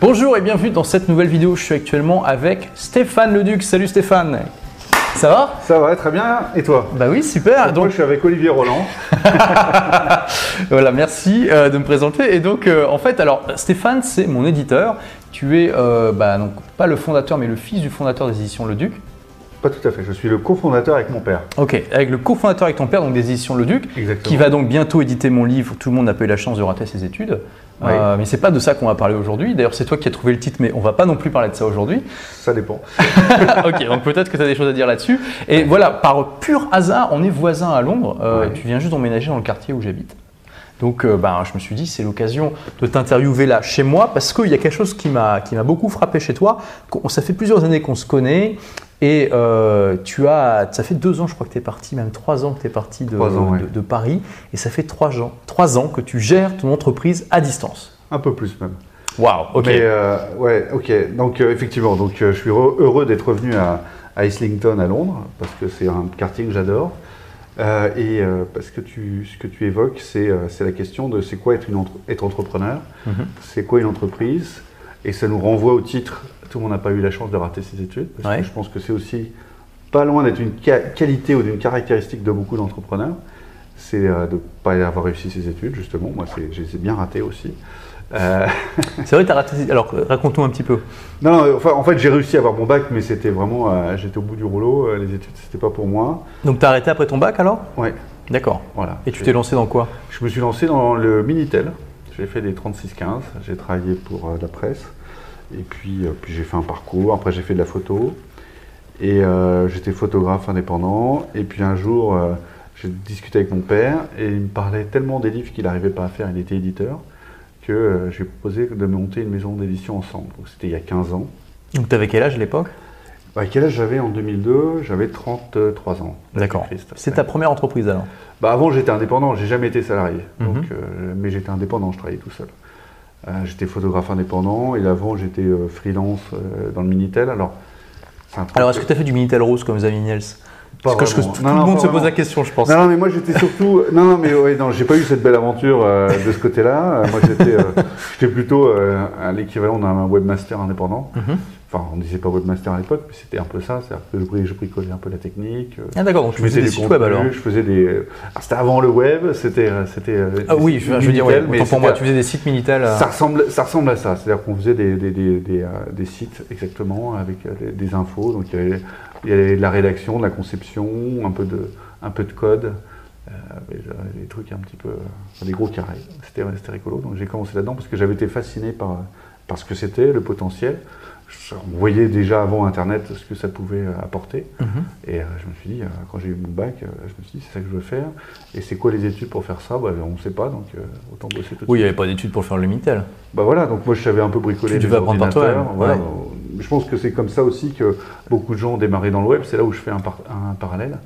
Bonjour et bienvenue dans cette nouvelle vidéo. Je suis actuellement avec Stéphane Leduc. Salut Stéphane. Ça va? Ça va, très bien. Et toi? Bah oui, super. Donc, moi, je suis avec Olivier Roland. Voilà, merci de me présenter. Et donc, en fait, alors Stéphane, c'est mon éditeur. Tu es donc, pas le fondateur, mais le fils du fondateur des éditions Leduc. Pas tout à fait, je suis le cofondateur avec mon père. Ok, avec le cofondateur avec ton père, donc des éditions Leduc, Exactement. qui va donc bientôt éditer mon livre. Tout le monde n'a pas eu la chance de rater ses études. Oui. Mais c'est pas de ça qu'on va parler aujourd'hui. D'ailleurs, c'est toi qui as trouvé le titre, mais on va pas non plus parler de ça aujourd'hui. Ça dépend. Ok, donc peut-être que tu as des choses à dire là-dessus. Et voilà, par pur hasard, on est voisins à Londres. Ouais. Tu viens juste d'emménager dans le quartier où j'habite. Donc je me suis dit, c'est l'occasion de t'interviewer là chez moi parce qu'il y a quelque chose qui m'a beaucoup frappé chez toi. Ça fait plusieurs années qu'on se connaît et ça fait 2 ans, je crois que tu es parti, même 3 ans que tu es parti de Paris. Et ça fait 3 ans que tu gères ton entreprise à distance. Un peu plus même. Waouh, ok. Mais ouais, ok. Donc effectivement, je suis heureux d'être revenu à Islington à Londres parce que c'est un quartier que j'adore. Parce que ce que tu évoques, c'est la question de c'est quoi être entrepreneur, c'est quoi une entreprise, et ça nous renvoie au titre. Tout le monde n'a pas eu la chance de rater ses études, parce que je pense que c'est aussi pas loin d'être une qualité ou d'une caractéristique de beaucoup d'entrepreneurs, c'est de ne pas avoir réussi ses études, justement. Moi, je les ai bien ratées aussi. C'est vrai, tu as raté. Alors, raconte-nous un petit peu. Non, enfin, en fait, j'ai réussi à avoir mon bac, mais c'était vraiment, j'étais au bout du rouleau. Les études, c'était pas pour moi. Donc, tu as arrêté après ton bac alors? Ouais. D'accord. Voilà. Et tu t'es lancé dans quoi? Je me suis lancé dans le Minitel. J'ai fait des 36-15. J'ai travaillé pour la presse. Et puis j'ai fait un parcours. Après, j'ai fait de la photo. Et j'étais photographe indépendant. Et puis un jour, j'ai discuté avec mon père et il me parlait tellement des livres qu'il n'arrivait pas à faire. Il était éditeur. Que j'ai proposé de monter une maison d'édition ensemble. Donc c'était il y a 15 ans. Donc tu avais quel âge à l'époque? Quel âge j'avais en 2002? J'avais 33 ans. D'accord. C'est ta première entreprise alors? Avant j'étais indépendant, j'ai jamais été salarié. Mais j'étais indépendant, je travaillais tout seul. J'étais photographe indépendant et avant j'étais freelance dans le Minitel. Alors est-ce que tu as fait du Minitel rose comme les Millennials? Parce que tout le monde se pose la question, je pense. Non, mais moi j'étais surtout. Non, j'ai pas eu cette belle aventure de ce côté-là. Moi j'étais plutôt à l'équivalent d'un webmaster indépendant. Enfin, on disait pas webmaster à l'époque, mais c'était un peu ça. C'est-à-dire que je bricolais un peu la technique. Ah d'accord, donc tu faisais des sites web alors? Je faisais des. C'était avant le web, c'était. Ah oui, je veux dire, mais pour moi, tu faisais des sites Minitel. Ça ressemble à ça. C'est-à-dire qu'on faisait des sites exactement avec des infos. Donc il y avait de la rédaction, de la conception, un peu de code, des trucs un petit peu, des gros carrés. C'était rigolo. Donc j'ai commencé là-dedans parce que j'avais été fasciné par ce que c'était, le potentiel. On voyait déjà avant Internet ce que ça pouvait apporter. Et je me suis dit, quand j'ai eu mon bac, je me suis dit c'est ça que je veux faire. Et c'est quoi les études pour faire ça? On ne sait pas, donc autant bosser tout de suite. Oui, il n'y avait pas d'études pour faire le Minitel. Voilà, donc moi je savais un peu bricoler tu les apprendre par toi-même. Voilà. Je pense que c'est comme ça aussi que beaucoup de gens ont démarré dans le web. C'est là où je fais un parallèle.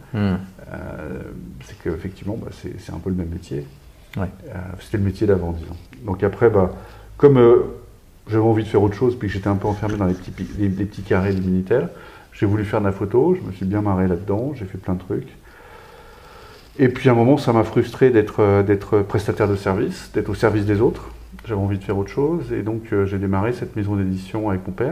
C'est qu'effectivement, c'est un peu le même métier. C'était le métier d'avant, disons. Donc après, comme j'avais envie de faire autre chose, puis que j'étais un peu enfermé dans les petits carrés du Minitel, j'ai voulu faire de la photo. Je me suis bien marré là-dedans. J'ai fait plein de trucs. Et puis à un moment, ça m'a frustré d'être prestataire de service, d'être au service des autres. J'avais envie de faire autre chose. Et donc, j'ai démarré cette maison d'édition avec mon père.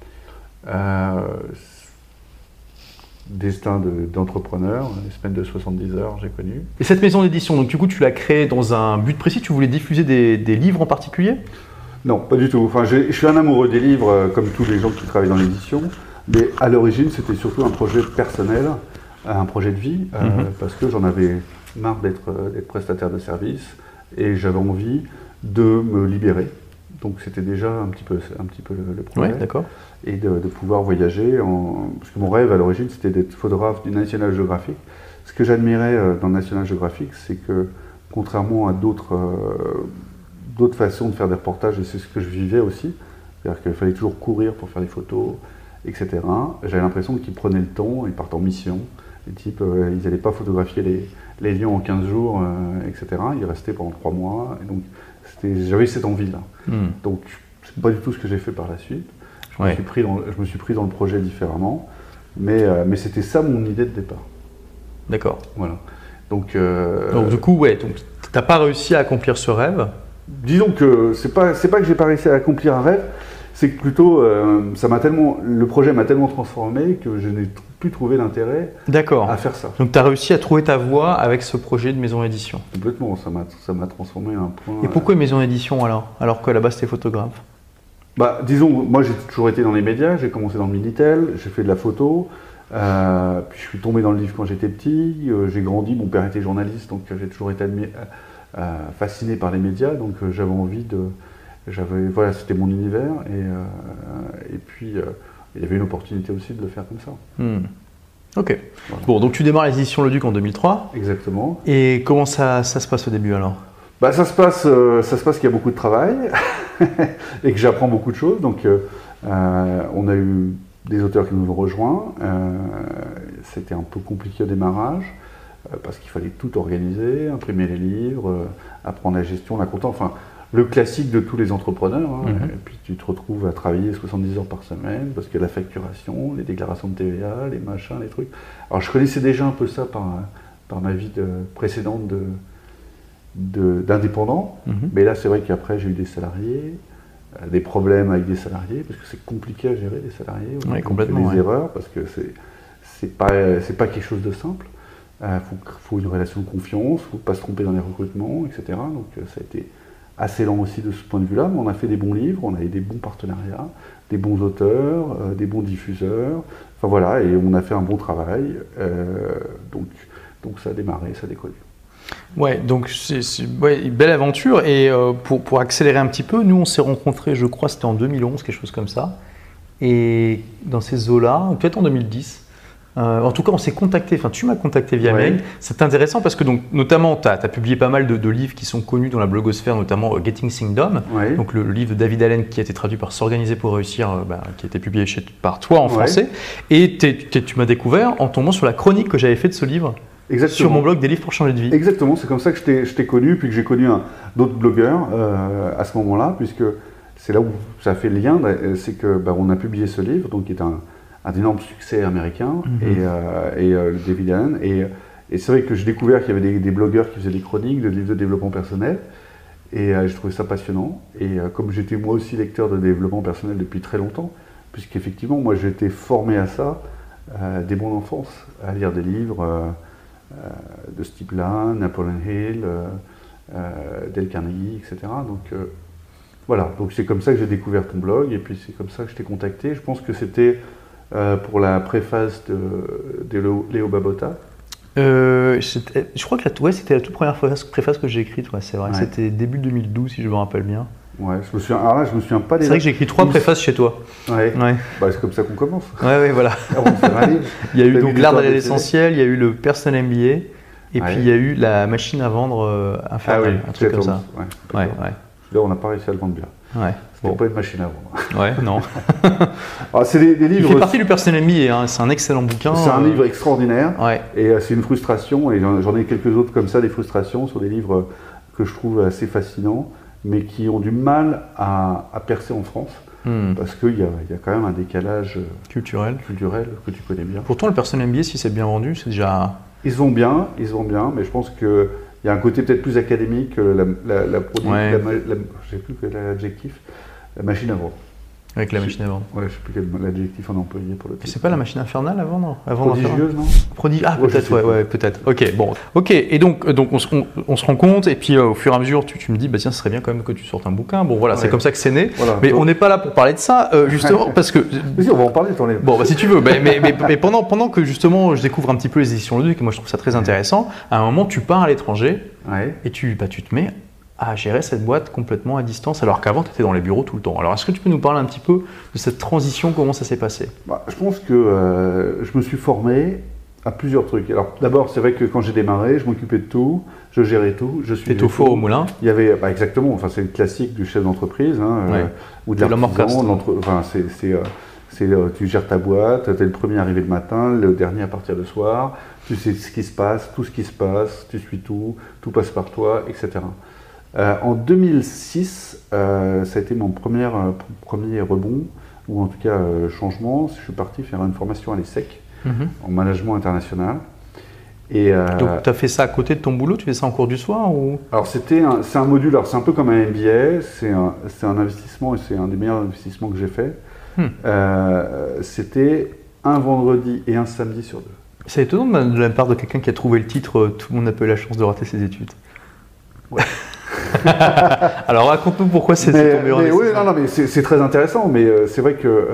Destin d'entrepreneur, une semaine de 70 heures, j'ai connu. Et cette maison d'édition, donc du coup, tu l'as créée dans un but précis? Tu voulais diffuser des livres en particulier? Non, pas du tout. Enfin, je suis un amoureux des livres, comme tous les gens qui travaillent dans l'édition. Mais à l'origine, c'était surtout un projet personnel, un projet de vie, parce que j'en avais marre d'être prestataire de service et j'avais envie de me libérer. Donc c'était déjà un petit peu le projet. Ouais, d'accord. Et de pouvoir voyager. Parce que mon rêve à l'origine, c'était d'être photographe du National Geographic. Ce que j'admirais dans le National Geographic, c'est que contrairement à d'autres façons de faire des reportages, et c'est ce que je vivais aussi, c'est-à-dire qu'il fallait toujours courir pour faire des photos, etc. J'avais l'impression qu'ils prenaient le temps, ils partent en mission. Les types, ils n'allaient pas photographier les lions en 15 jours, etc. Ils restaient pendant 3 mois. Et donc, j'avais cette envie-là. Donc, c'est pas du tout ce que j'ai fait par la suite. Je me suis pris dans le projet différemment. Mais c'était ça mon idée de départ. D'accord. Voilà. Donc du coup, tu n'as pas réussi à accomplir ce rêve? Disons que c'est pas que j'ai pas réussi à accomplir un rêve, C'est que plutôt, le projet m'a tellement transformé que je n'ai plus trouvé l'intérêt à faire ça. Donc tu as réussi à trouver ta voie avec ce projet de maison d'édition. Complètement, ça m'a transformé à un point. Et pourquoi maison d'édition alors qu'à la base tu es photographe? Disons, moi j'ai toujours été dans les médias, j'ai commencé dans le Minitel, j'ai fait de la photo, puis je suis tombé dans le livre quand j'étais petit, j'ai grandi, mon père était journaliste, donc j'ai toujours été fasciné par les médias, donc j'avais envie voilà, c'était mon univers, et puis il y avait une opportunité aussi de le faire comme ça. Ok. Voilà. Bon, donc tu démarres les éditions Le Duc en 2003. Exactement. Et comment ça se passe au début alors? Ça se passe qu'il y a beaucoup de travail et que j'apprends beaucoup de choses. Donc, on a eu des auteurs qui nous ont rejoints. C'était un peu compliqué au démarrage parce qu'il fallait tout organiser, imprimer les livres, apprendre la gestion, la compta. Enfin, le classique de tous les entrepreneurs. Et puis, tu te retrouves à travailler 70 heures par semaine parce que la facturation, les déclarations de TVA, les machins, les trucs. Alors, je connaissais déjà un peu ça par ma vie précédente d'indépendant, mais là c'est vrai qu'après j'ai eu des salariés, des problèmes avec des salariés, parce que c'est compliqué à gérer les salariés, complètement, des erreurs, parce que c'est pas quelque chose de simple. Faut une relation de confiance, faut pas se tromper dans les recrutements, etc. Donc ça a été assez lent aussi de ce point de vue-là, mais on a fait des bons livres, on a eu des bons partenariats, des bons auteurs, des bons diffuseurs, enfin voilà, et on a fait un bon travail, donc ça a démarré, ça a décollé. Ouais, donc c'est une belle aventure. Et pour accélérer un petit peu, nous on s'est rencontrés, je crois, c'était en 2011, quelque chose comme ça. Et dans ces eaux-là, ou peut-être en 2010. En tout cas, on s'est contacté, enfin tu m'as contacté via mail. C'est intéressant parce que donc, notamment, tu as publié pas mal de livres qui sont connus dans la blogosphère, notamment Getting Things Done, donc le livre de David Allen qui a été traduit par S'organiser pour réussir, qui a été publié par toi en français. Et tu m'as découvert en tombant sur la chronique que j'avais faite de ce livre. Exactement. Sur mon blog des livres pour changer de vie. Exactement, c'est comme ça que je t'ai connu, puis que j'ai connu d'autres blogueurs à ce moment-là, puisque c'est là où ça a fait le lien, c'est que on a publié ce livre, donc qui est un énorme succès américain, et David Allen, et c'est vrai que j'ai découvert qu'il y avait des blogueurs qui faisaient des chroniques de livres de développement personnel, et j'ai trouvé ça passionnant, et comme j'étais moi aussi lecteur de développement personnel depuis très longtemps, puisqu'effectivement moi j'ai été formé à ça dès mon enfance, à lire des livres de ce type-là, Napoleon Hill, Dale Carnegie, etc. Donc voilà, donc c'est comme ça que j'ai découvert ton blog, et puis c'est comme ça que je t'ai contacté. Je pense que c'était pour la préface de Léo Babota. Je crois que c'était la toute première préface que j'ai écrite, c'est vrai. C'était début 2012 si je me rappelle bien. Ouais, je me souviens pas des. C'est vrai que j'ai écrit 3 préfaces chez toi. C'est comme ça qu'on commence. Voilà. Il y a eu donc l'art d'aller à l'essentiel, il y a eu le Personal MBA, et puis il y a eu la machine à vendre infernale, un truc comme ça. Là, on n'a pas réussi à le vendre bien. C'était pas une machine à vendre. Non. Alors, c'est des livres. Il fait partie du Personal MBA, c'est un excellent bouquin. C'est un livre extraordinaire, et c'est une frustration, et j'en ai quelques autres comme ça, des frustrations sur des livres que je trouve assez fascinants, mais qui ont du mal à percer en France, parce qu'il y a quand même un décalage culturel que tu connais bien. Pourtant, le Personal MBA, si c'est bien vendu, c'est déjà... Ils se vendent bien, mais je pense qu'il y a un côté peut-être plus académique que je sais plus quel est l'adjectif, la machine à vendre. Avec la machine à vendre. Ouais, je ne sais plus quel l'adjectif on a employé pour le titre. C'est pas la machine infernale à vendre? Prodigieuse, non? Peut-être, peut-être. Ok, et donc on se rend compte, et puis au fur et à mesure, tu me dis, tiens, ce serait bien quand même que tu sortes un bouquin. Bon, voilà, c'est comme ça que c'est né. Voilà, mais on n'est pas là pour parler de ça, justement, parce que... Mais si, on va en parler, ton livre. Bon, si tu veux, mais pendant que justement je découvre un petit peu les éditions Le Duc, et moi je trouve ça très intéressant, à un moment, tu pars à l'étranger, et tu te mets à gérer cette boîte complètement à distance, alors qu'avant tu étais dans les bureaux tout le temps. Alors est-ce que tu peux nous parler un petit peu de cette transition, comment ça s'est passé? Je pense que je me suis formé à plusieurs trucs. Alors d'abord, c'est vrai que quand j'ai démarré, je m'occupais de tout, je gérais tout, je suis au four au moulin. Il y avait exactement, enfin c'est le classique du chef d'entreprise, ou de l'artisan. Tu gères ta boîte, tu es le premier arrivé le matin, le dernier à partir le soir, tu sais ce qui se passe, tout ce qui se passe, tu suis tout passe par toi, etc. En 2006, ça a été mon premier rebond, ou en tout cas changement. Je suis parti faire une formation à l'ESSEC, en management international. Et, Donc tu as fait ça à côté de ton boulot, tu fais ça en cours du soir ou... Alors c'est un module, alors c'est un peu comme un MBA, c'est un investissement et c'est un des meilleurs investissements que j'ai fait. C'était un vendredi et un samedi sur 2. C'est étonnant de la part de quelqu'un qui a trouvé le titre « Tout le monde n'a pas eu la chance de rater ses études ». Ouais. Alors raconte-nous pourquoi c'est ton meilleur investissement. Oui, mais c'est très intéressant, mais c'est vrai que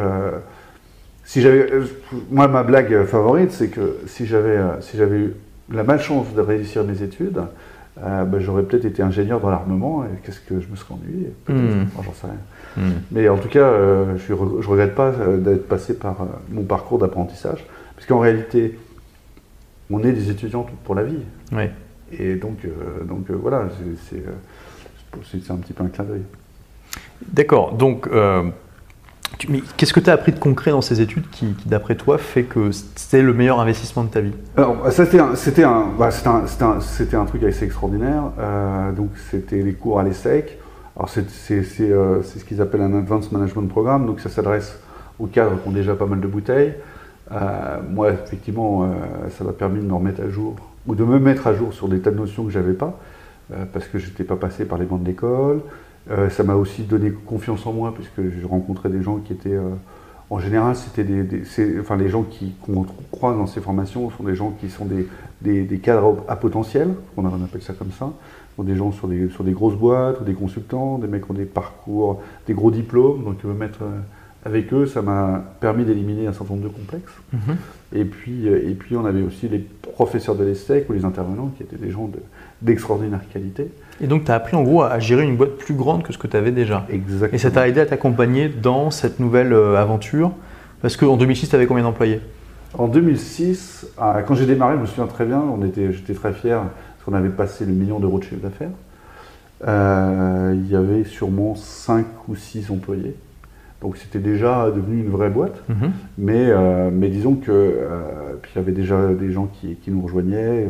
si j'avais, moi ma blague favorite, c'est que si j'avais eu la malchance de réussir mes études, j'aurais peut-être été ingénieur dans l'armement, et qu'est-ce que je me serais ennuyé, peut-être, moi, j'en sais rien. Mais en tout cas, je regrette pas d'être passé par mon parcours d'apprentissage, parce qu'en réalité, on est des étudiants pour la vie. Oui. Et donc voilà, c'est un petit peu un clin d'œil. D'accord, donc mais qu'est-ce que tu as appris de concret dans ces études qui d'après toi, fait que c'était le meilleur investissement de ta vie? Alors, c'était un truc assez extraordinaire. Donc, c'était les cours à l'ESSEC. Alors, c'est ce qu'ils appellent un Advanced Management Programme. Donc, ça s'adresse aux cadres qui ont déjà pas mal de bouteilles. Moi, effectivement, ça m'a permis de me remettre à jour, ou de me mettre à jour sur des tas de notions que je n'avais pas, parce que je n'étais pas passé par les bancs de l'école. Ça m'a aussi donné confiance en moi, puisque j'ai rencontré des gens qui étaient... en général, c'était les gens qu'on croise dans ces formations sont des gens qui sont des cadres à potentiel, on appelle ça comme ça, donc des gens sur des grosses boîtes, ou des consultants, des mecs qui ont des parcours, des gros diplômes, donc me mettre avec eux, ça m'a permis d'éliminer un certain nombre de complexes. Et puis on avait aussi les professeurs de l'ESSEC ou les intervenants qui étaient des gens d'extraordinaire qualité. Et donc tu as appris en gros à gérer une boîte plus grande que ce que tu avais déjà. Exactement. Et ça t'a aidé à t'accompagner dans cette nouvelle aventure, parce qu'en 2006 tu avais combien d'employés? En 2006, quand j'ai démarré, je me souviens très bien, j'étais très fier parce qu'on avait passé le 1 million d'euros de chiffre d'affaires. Il y avait sûrement 5 ou 6 employés. Donc c'était déjà devenu une vraie boîte, mais disons que puis il y avait déjà des gens qui nous rejoignaient,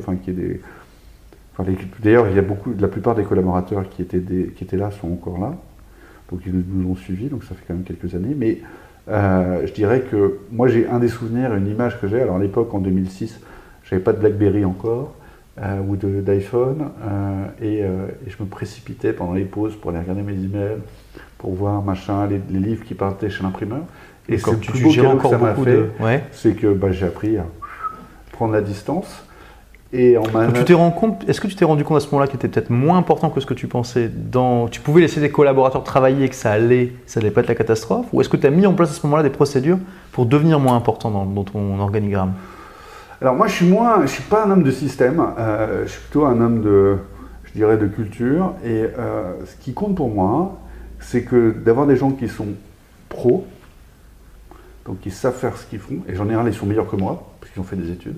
d'ailleurs la plupart des collaborateurs qui étaient là sont encore là, donc ils nous ont suivis, donc ça fait quand même quelques années. Mais je dirais que moi j'ai un des souvenirs, une image que j'ai. Alors à l'époque en 2006, j'avais pas de BlackBerry encore ou d'iPhone, et je me précipitais pendant les pauses pour aller regarder mes emails, pour voir les livres qui partaient chez l'imprimeur. Et c'est le plus beau cadeau que ça m'a fait, c'est que j'ai appris à prendre la distance. Et est-ce que tu t'es rendu compte à ce moment-là qu'il était peut-être moins important que ce que tu pensais tu pouvais laisser des collaborateurs travailler et que ça allait pas être la catastrophe? Ou est-ce que tu as mis en place à ce moment-là des procédures pour devenir moins important dans ton organigramme? Alors moi, je suis pas un homme de système, je suis plutôt un homme de culture. Et ce qui compte pour moi, c'est que d'avoir des gens qui sont pros, donc qui savent faire ce qu'ils font, et en général ils sont meilleurs que moi, parce qu'ils ont fait des études,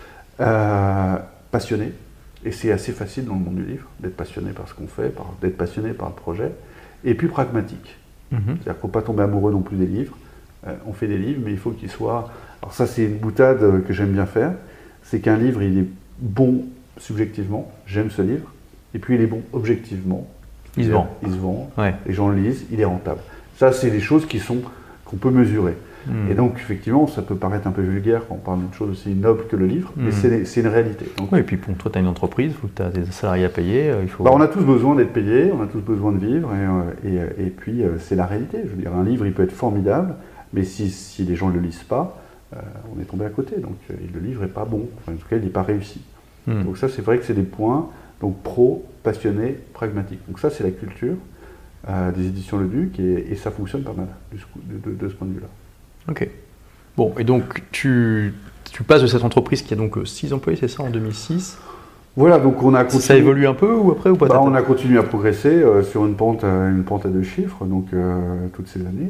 passionnés, et c'est assez facile dans le monde du livre, d'être passionné par ce qu'on fait, d'être passionné par le projet, et puis pragmatique. C'est-à-dire qu'il ne faut pas tomber amoureux non plus des livres, on fait des livres, mais il faut qu'ils soient... Alors ça c'est une boutade que j'aime bien faire, c'est qu'un livre il est bon subjectivement, j'aime ce livre, et puis il est bon objectivement, il se vend, les gens le lisent, il est rentable. Ça, c'est des choses qu'on peut mesurer. Et donc, effectivement, ça peut paraître un peu vulgaire quand on parle d'une chose aussi noble que le livre, mais c'est une réalité. Donc, et puis pour toi, tu as une entreprise, il faut que tu as des salariés à payer. On a tous besoin d'être payés, on a tous besoin de vivre, et puis c'est la réalité. Je veux dire, un livre, il peut être formidable, mais si les gens ne le lisent pas, on est tombé à côté. Donc, le livre n'est pas bon, en tout cas, il n'est pas réussi. Donc ça, c'est vrai que c'est des points, donc pro, passionné, pragmatique. Donc ça, c'est la culture des éditions Le Duc, et ça fonctionne pas mal de ce point de vue-là. Ok. Bon, et donc tu passes de cette entreprise qui a donc 6 employés, c'est ça, en 2006? Voilà, donc on a continué. Ça évolue un peu ou après ou pas? On a continué à progresser sur une pente à 2 chiffres, donc toutes ces années.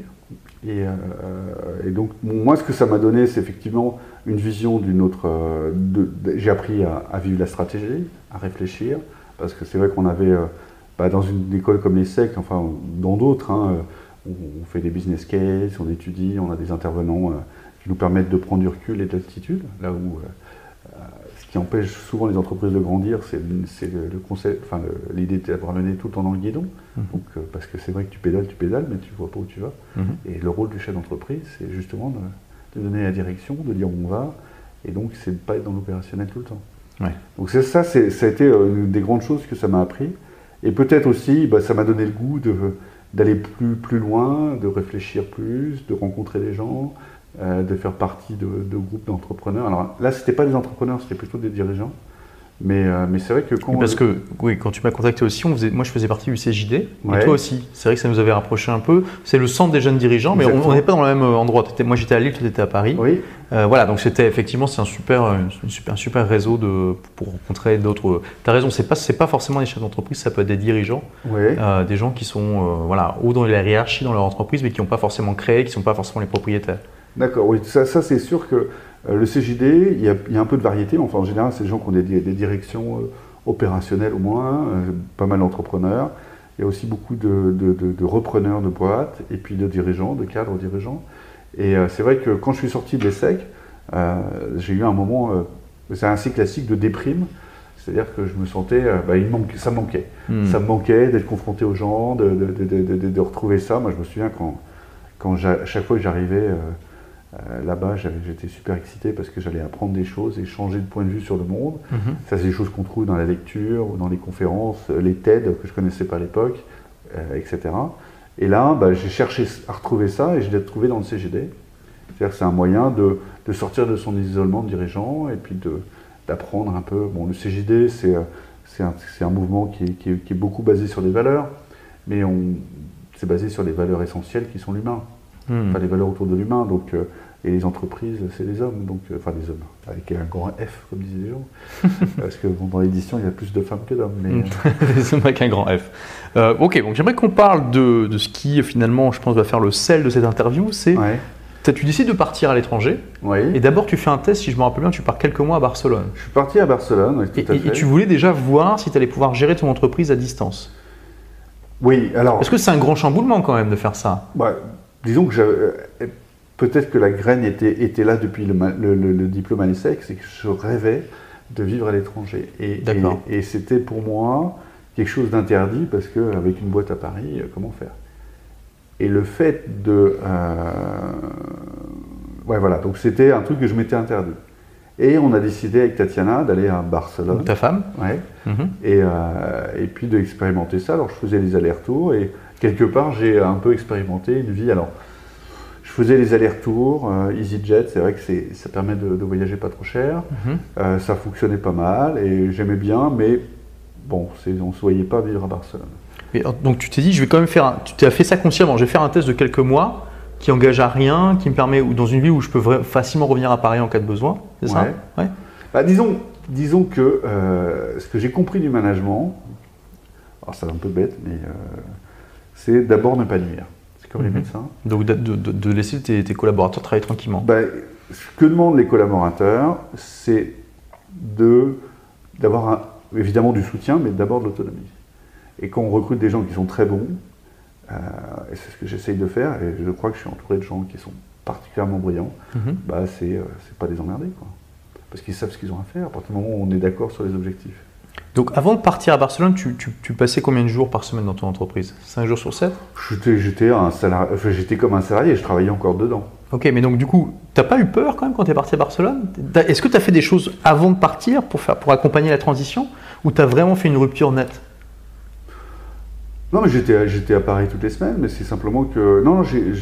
Et donc moi, ce que ça m'a donné, c'est effectivement une vision d'une autre. J'ai appris à vivre la stratégie, à réfléchir, parce que c'est vrai qu'on avait dans une école comme l'ESSEC, enfin dans d'autres, on fait des business cases, on étudie, on a des intervenants qui nous permettent de prendre du recul et de l'altitude, là où ce qui empêche souvent les entreprises de grandir, c'est le concept, l'idée d'avoir le nez tout le temps dans le guidon. Donc, parce que c'est vrai que tu pédales, mais tu ne vois pas où tu vas. Et le rôle du chef d'entreprise, c'est justement de donner la direction, de dire où on va, et donc c'est de ne pas être dans l'opérationnel tout le temps. Ouais. Donc ça a été une des grandes choses que ça m'a appris. Et peut-être aussi, ça m'a donné le goût d'aller plus loin, de réfléchir plus, de rencontrer des gens, de faire partie de groupes d'entrepreneurs. Alors là, c'était pas des entrepreneurs, c'était plutôt des dirigeants. Mais c'est vrai que quand tu m'as contacté aussi, moi je faisais partie du CJD, Ouais. et toi aussi. C'est vrai que ça nous avait rapproché un peu. C'est le centre des jeunes dirigeants, mais on n'est pas dans le même endroit. Moi j'étais à Lille, toi tu étais à Paris. Oui. Voilà, donc c'était effectivement un super réseau pour rencontrer d'autres. Tu as raison, c'est pas forcément des chefs d'entreprise, ça peut être des dirigeants, Ouais. des gens qui sont haut dans la hiérarchie dans leur entreprise, mais qui n'ont pas forcément créé, qui ne sont pas forcément les propriétaires. D'accord, oui, ça c'est sûr que le CJD, il y a un peu de variété. Enfin, en général, c'est des gens qui ont des directions opérationnelles au moins, pas mal d'entrepreneurs. Il y a aussi beaucoup de repreneurs de boîtes et puis de dirigeants, de cadres dirigeants. Et c'est vrai que quand je suis sorti de l'ESSEC, j'ai eu un moment, c'est assez classique, de déprime. C'est-à-dire que je me sentais, ça me manquait. Ça me manquait d'être confronté aux gens, de retrouver ça. Moi, je me souviens chaque fois que j'arrivais là-bas, j'étais super excité parce que j'allais apprendre des choses et changer de point de vue sur le monde. Ça, c'est des choses qu'on trouve dans la lecture ou dans les conférences, les TED que je ne connaissais pas à l'époque, etc. Et là, j'ai cherché à retrouver ça et je l'ai trouvé dans le CJD. C'est-à-dire que c'est un moyen de sortir de son isolement de dirigeant et puis d'apprendre un peu. Bon, le CJD, c'est un mouvement qui est beaucoup basé sur des valeurs, mais c'est basé sur des valeurs essentielles qui sont l'humain. Enfin, les valeurs autour de l'humain. Donc, et les entreprises, c'est les hommes. Donc, enfin, les hommes, avec un grand F, comme disaient les gens. Parce que dans l'édition, il y a plus de femmes que d'hommes. Mais, les hommes avec un grand F. Ok, donc j'aimerais qu'on parle de ce qui, finalement, je pense, va faire le sel de cette interview. C'est, Ouais. tu décides de partir à l'étranger. Oui. Et d'abord, tu fais un test, si je me rappelle bien, tu pars quelques mois à Barcelone. Je suis parti à Barcelone, oui, tout à fait. Et tu voulais déjà voir si tu allais pouvoir gérer ton entreprise à distance. Oui, alors. Est-ce que c'est un grand chamboulement quand même de faire ça? Disons que peut-être que la graine était là depuis le diplôme à l'ESSEC, c'est que je rêvais de vivre à l'étranger. Et c'était pour moi quelque chose d'interdit parce qu'avec une boîte à Paris, comment faire? Et le fait voilà, donc c'était un truc que je m'étais interdit. Et on a décidé avec Tatiana d'aller à Barcelone. Donc ta femme? Ouais. Et puis d'expérimenter ça. Alors je faisais les allers-retours et quelque part j'ai un peu expérimenté une vie. Alors je faisais les allers-retours, EasyJet, c'est vrai que ça permet de voyager pas trop cher. Ça fonctionnait pas mal et j'aimais bien, mais bon, on ne se voyait pas vivre à Barcelone. Donc tu t'es dit, je vais quand même tu as fait ça consciemment, je vais faire un test de quelques mois qui engage à rien, qui me permet, dans une vie où je peux facilement revenir à Paris en cas de besoin, c'est ça? Ouais. Disons que ce que j'ai compris du management, alors c'est un peu bête, mais c'est d'abord ne pas nuire. C'est comme les médecins. Donc de laisser tes collaborateurs travailler tranquillement. Ce que demandent les collaborateurs, c'est d'avoir évidemment du soutien, mais d'abord de l'autonomie. Et quand on recrute des gens qui sont très bons, et c'est ce que j'essaye de faire, et je crois que je suis entouré de gens qui sont particulièrement brillants, c'est pas les emmerder, quoi. Parce qu'ils savent ce qu'ils ont à faire à partir du moment où on est d'accord sur les objectifs. Donc avant de partir à Barcelone, tu passais combien de jours par semaine dans ton entreprise? 5 jours sur 7? J'étais comme un salarié, je travaillais encore dedans. Ok, mais donc du coup, t'as pas eu peur quand même quand tu es parti à Barcelone? Est-ce que tu as fait des choses avant de partir pour accompagner la transition, ou tu as vraiment fait une rupture nette? Non, mais j'étais à Paris toutes les semaines, mais c'est simplement que... Non,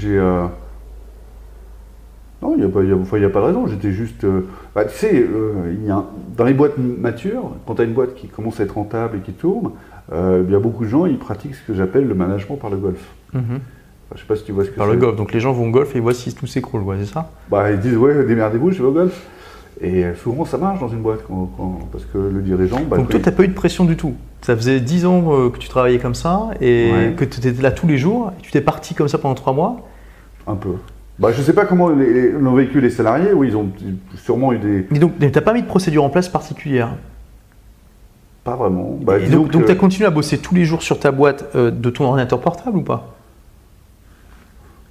non, il n'y a pas de raison, j'étais juste... tu sais, dans les boîtes matures, quand tu as une boîte qui commence à être rentable et qui tourne, il y a beaucoup de gens, ils pratiquent ce que j'appelle le management par le golf. Je ne sais pas si tu vois ce que c'est. Par le golf, donc les gens vont au golf et ils voient si tout s'écroule, c'est ça? Ils disent, ouais, démerdez-vous, je vais au golf. Et souvent, ça marche dans une boîte, parce que le dirigeant... donc toi, tu n'as pas eu de pression du tout? Ça faisait 10 ans que tu travaillais comme ça, et que tu étais là tous les jours, et tu t'es parti comme ça pendant 3 mois? Un peu. Je ne sais pas comment l'ont vécu les salariés, oui, ils ont sûrement eu des... Mais donc, tu n'as pas mis de procédure en place particulière? Pas vraiment. Donc tu as continué à bosser tous les jours sur ta boîte de ton ordinateur portable ou pas?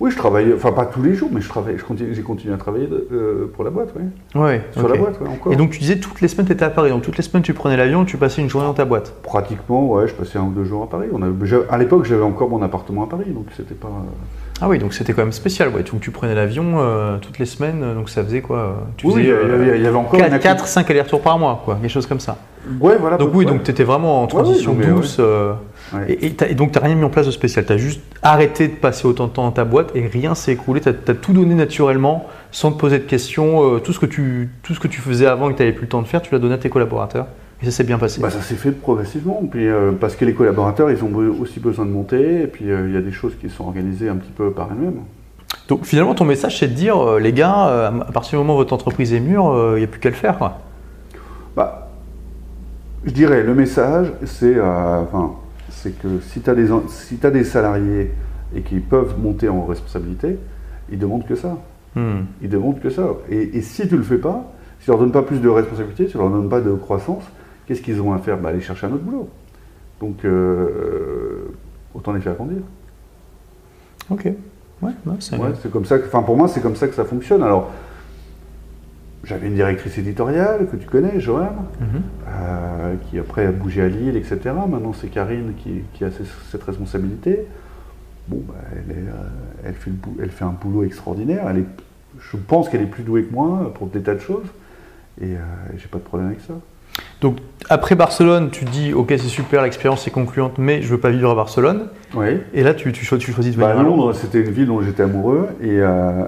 Oui, je travaille, enfin pas tous les jours, mais j'ai continué à travailler pour la boîte, oui. Ouais, Sur la boîte, oui, encore. Et donc tu disais toutes les semaines tu étais à Paris, donc toutes les semaines tu prenais l'avion, tu passais une journée dans ta boîte. Pratiquement, ouais, je passais 1 ou 2 jours à Paris. À l'époque, j'avais encore mon appartement à Paris, donc c'était pas. Ah oui, donc c'était quand même spécial, ouais. Donc tu prenais l'avion toutes les semaines, donc ça faisait quoi? Tu Oui, faisais il y avait encore 4, 5 allers-retours par mois, quoi, quelque chose comme ça. Ouais, voilà. Donc oui, donc tu étais vraiment en transition douce. Ouais. Et donc tu n'as rien mis en place de spécial, tu as juste arrêté de passer autant de temps dans ta boîte et rien s'est écoulé, tu as tout donné naturellement, sans te poser de questions. Tout ce que tu faisais avant et que tu n'avais plus le temps de faire, tu l'as donné à tes collaborateurs. Et ça s'est bien passé. Bah, ça s'est fait progressivement, puis, parce que les collaborateurs, ils ont aussi besoin de monter, et puis il y a des choses qui sont organisées un petit peu par elles-mêmes. Donc finalement, ton message, c'est de dire, les gars, à partir du moment où votre entreprise est mûre, il n'y a plus qu'à le faire, quoi. Bah, je dirais, le message, c'est que si tu as des salariés et qui peuvent monter en responsabilité, ils demandent que ça. Ils demandent que ça. Et si tu ne le fais pas, si tu ne leur donnes pas plus de responsabilité, si tu ne leur donnes pas de croissance, qu'est-ce qu'ils ont à faire? Aller chercher un autre boulot. Donc, autant les faire grandir. Ok. Ouais, c'est comme ça pour moi, c'est comme ça que ça fonctionne. Alors, j'avais une directrice éditoriale que tu connais, Joanne, qui après a bougé à Lille, etc. Maintenant, c'est Karine qui a cette responsabilité. Bon, elle fait un boulot extraordinaire. Je pense qu'elle est plus douée que moi pour des tas de choses. Et j'ai pas de problème avec ça. Donc, après Barcelone, tu te dis, ok, c'est super, l'expérience est concluante, mais je veux pas vivre à Barcelone. Oui. Et là, tu choisis de venir à Londres. C'était une ville dont j'étais amoureux. Et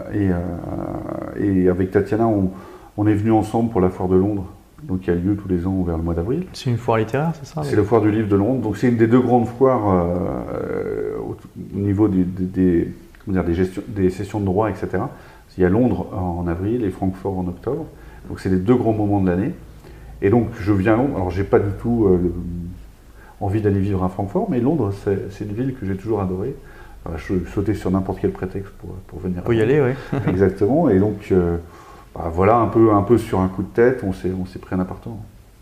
avec Tatiana, on est venus ensemble pour la foire de Londres, donc qui a lieu tous les ans vers le mois d'avril. C'est une foire littéraire, c'est ça? C'est la foire du livre de Londres. Donc c'est une des 2 grandes foires au niveau des sessions de droit, etc. Il y a Londres en avril et Francfort en octobre. Donc c'est les 2 grands moments de l'année. Et donc je viens à Londres. Alors j'ai pas du tout envie d'aller vivre à Francfort, mais Londres c'est une ville que j'ai toujours adorée. Je sautais sur n'importe quel prétexte pour venir. Pour y aller, oui. Exactement. Et donc voilà, un peu sur un coup de tête, on s'est pris un appartement.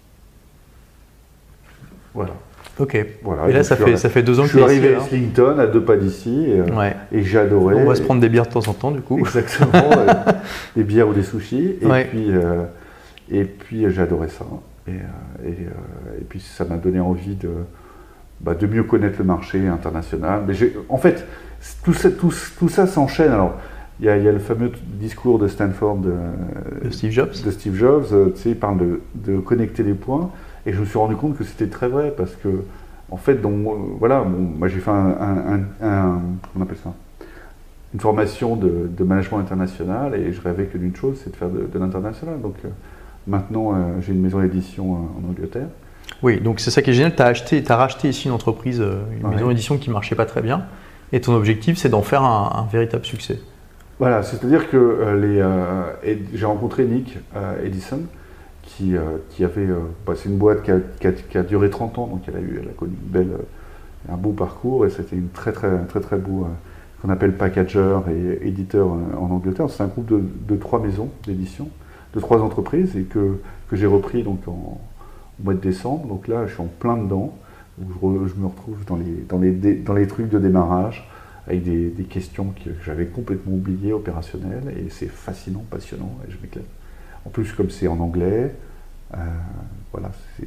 Voilà. Ok. Voilà. Et là, ça fait 2 ans que je suis arrivé à Islington, à 2 pas d'ici, et j'ai adoré. On va se prendre des bières de temps en temps, du coup. Exactement, des bières ou des sushis. Et puis j'ai adoré ça. Et puis ça m'a donné envie de mieux connaître le marché international. Mais en fait, tout ça s'enchaîne. Alors, il y a le fameux discours de Stanford de Steve Jobs. Il parle de connecter les points. Et je me suis rendu compte que c'était très vrai, parce que, en fait, moi j'ai fait on appelle ça, une formation de management international, et je rêvais que d'une chose, c'est de faire de l'international. Donc maintenant, j'ai une maison d'édition en Angleterre. Oui, donc c'est ça qui est génial, tu as racheté ici une entreprise, une maison d'édition qui ne marchait pas très bien, et ton objectif, c'est d'en faire un véritable succès. Voilà, c'est-à-dire que j'ai rencontré Nick Edison, qui avait, c'est une boîte qui a duré 30 ans, donc elle a connu un beau parcours, et c'était une très beau, qu'on appelle packager et éditeur en Angleterre. C'est un groupe de 3 maisons d'édition, de 3 entreprises, et que j'ai repris donc au mois de décembre. Donc là, je suis en plein dedans, où je me retrouve dans les trucs de démarrage, avec des questions que j'avais complètement oubliées, opérationnelles, et c'est fascinant, passionnant, et je m'éclate. En plus, comme c'est en anglais, voilà,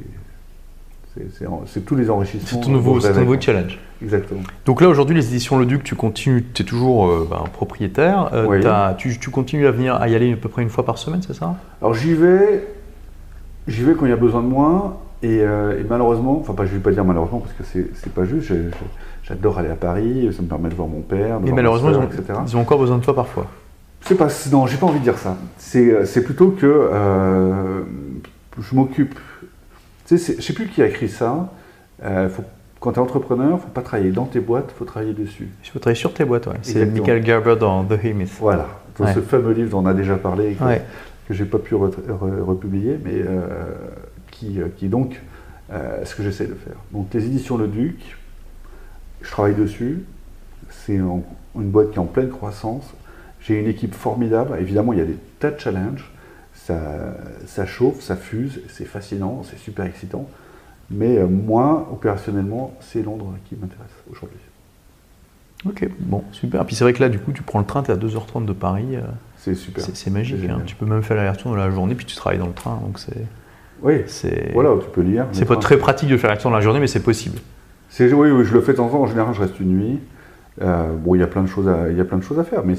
c'est tous les enrichissements. C'est ton nouveau challenge. Exactement. Donc là, aujourd'hui, les éditions Le Duc, tu continues, tu es toujours propriétaire. Oui. Tu continues à y aller à peu près une fois par semaine, c'est ça? Alors j'y vais quand il y a besoin de moi. Et malheureusement, enfin je ne vais pas dire malheureusement parce que c'est pas juste, j'adore aller à Paris, ça me permet de voir mon père, de mais voir malheureusement, ma sœur, etc. Ils ont encore besoin de toi parfois. Non, j'ai pas envie de dire ça. C'est plutôt que je m'occupe. Tu sais, je sais plus qui a écrit ça. Quand tu es entrepreneur, il ne faut pas travailler dans tes boîtes, il faut travailler dessus. Il faut travailler sur tes boîtes, ouais. C'est Michael Gerber dans The He-Myth. Voilà, dans ce fameux livre dont on a déjà parlé, que je n'ai pas pu republier, mais qui donc ce que j'essaie de faire. Donc les éditions Le Duc, je travaille dessus. C'est une boîte qui est en pleine croissance. J'ai une équipe formidable. Évidemment, il y a des tas de challenges. Ça chauffe, ça fuse, c'est fascinant, c'est super excitant. Mais moi, opérationnellement, c'est Londres qui m'intéresse aujourd'hui. Ok, bon, super. Et puis c'est vrai que là, du coup, tu prends le train, tu es à 2h30 de Paris. C'est super. C'est magique. Tu peux même faire l'aller-retour dans la journée, puis tu travailles dans le train. Donc oui, voilà, tu peux lire. C'est pas très pratique de faire l'aller-retour dans la journée, mais c'est possible. Oui, je le fais de temps en temps. En général, je reste une nuit. Bon, il y a plein de choses à faire, mais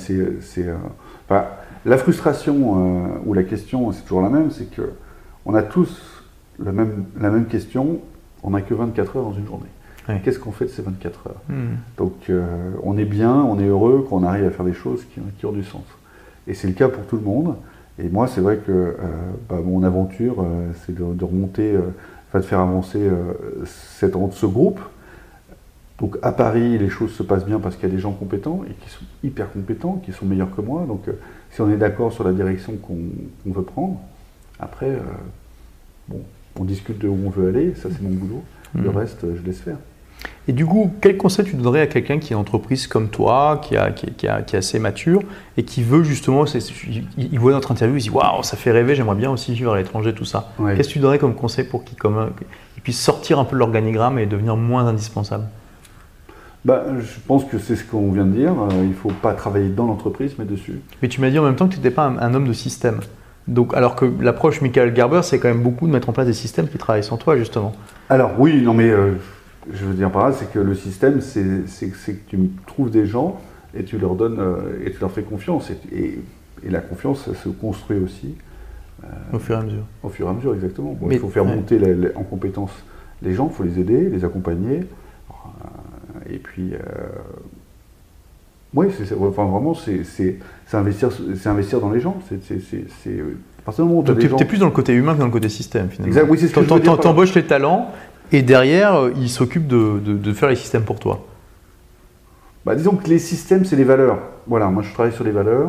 la frustration ou la question, c'est toujours la même, c'est que on a tous la même question. On n'a que 24 heures dans une journée. Ouais. Qu'est-ce qu'on fait de ces 24 heures? Donc, on est bien, on est heureux quand on arrive à faire des choses qui ont du sens. Et c'est le cas pour tout le monde. Et moi, c'est vrai que mon aventure, c'est de remonter, de faire avancer ce groupe. Donc à Paris, les choses se passent bien parce qu'il y a des gens compétents et qui sont hyper compétents, qui sont meilleurs que moi. Donc si on est d'accord sur la direction qu'on veut prendre, après, on discute de où on veut aller, ça c'est mon boulot. Le reste, je laisse faire. Et du coup, quel conseil tu donnerais à quelqu'un qui est une entreprise comme toi, qui est assez mature et qui veut justement, il voit notre interview, il se dit waouh, ça fait rêver, j'aimerais bien aussi vivre à l'étranger, tout ça. Ouais. Qu'est-ce que tu donnerais comme conseil pour qu'il puisse sortir un peu de l'organigramme et devenir moins indispensable? Je pense que c'est ce qu'on vient de dire. Il ne faut pas travailler dans l'entreprise, mais dessus. Mais tu m'as dit en même temps que tu n'étais pas un homme de système. Donc, alors que l'approche Michael Gerber, c'est quand même beaucoup de mettre en place des systèmes qui travaillent sans toi, justement. Alors oui, non mais je veux dire par là, c'est que le système, c'est que tu trouves des gens et tu leur donnes et tu leur fais confiance. Et la confiance, ça se construit aussi. Au fur et à mesure. Au fur et à mesure, exactement. Bon, il faut faire monter en compétence les gens, il faut les aider, les accompagner. Et puis, oui, vraiment, c'est investir dans les gens. Donc, tu es plus dans le côté humain que dans le côté système, finalement. Exact, oui, c'est ce que je veux dire. Tu embauches les talents et derrière, ils s'occupent de faire les systèmes pour toi. Disons que les systèmes, c'est les valeurs. Voilà, moi, je travaille sur les valeurs.